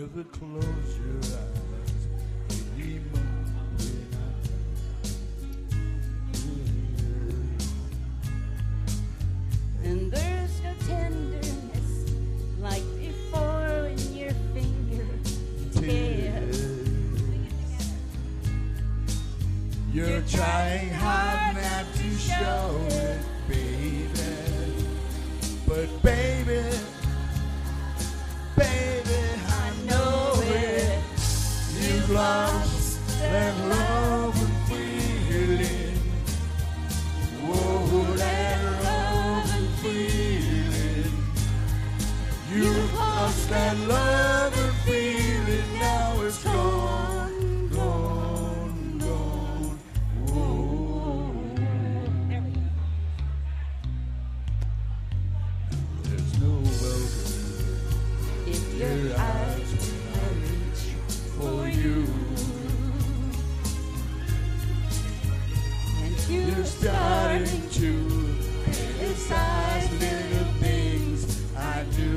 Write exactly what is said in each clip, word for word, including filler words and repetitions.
never close your eyes anymore. And there's no tenderness like before in your fingertips. You're trying hard not to show it, baby. But baby, baby, I know it. You've lost that love and feeling. Whoa, that love and feeling. You've lost that love and feeling. Now it's gone, gone, gone. Whoa. There's no welcome If your your eyes eyes when I reach for you. and You're you're starting starting to criticize little things I do.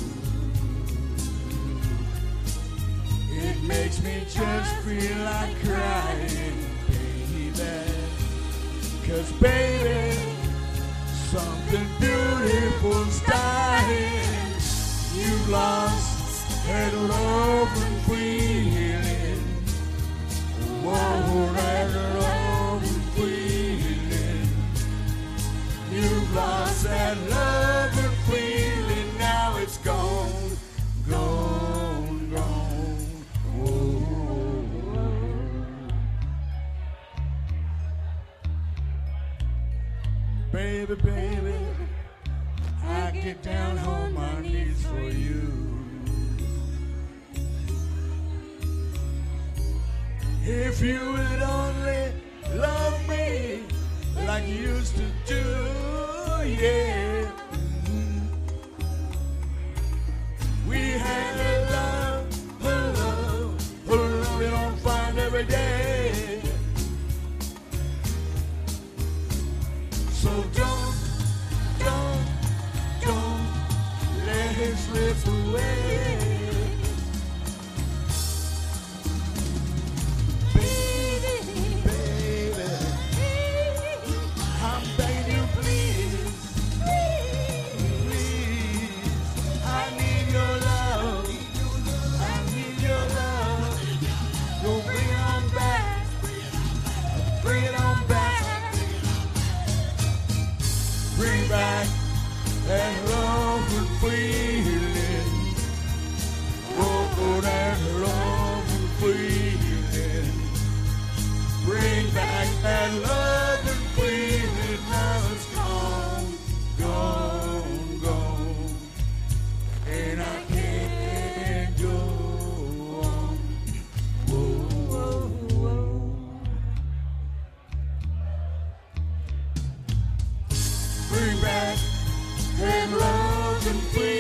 It makes me just feel like crying, baby. 'Cause baby, something beautiful's dying. You've lost that love and feeling. Whoa, that love and feeling. You've lost that love and feeling. Now it's gone, gone, gone. Whoa. Baby, baby, I get down on my knees for you. If you would only love me like you used to do, yeah. We had a love, a love, a love we don't find every day. So don't, don't, don't let it slip away. Baby, I'm begging you, please, please. I need your love. I need your love. So bring it on back. Bring it on back. Bring back that love and feeling. Oh, that love and feeling. Bring back that love and feeling. Now it's gone, gone, gone. And I can't go on. Whoa, whoa, whoa. Bring back that love and feeling.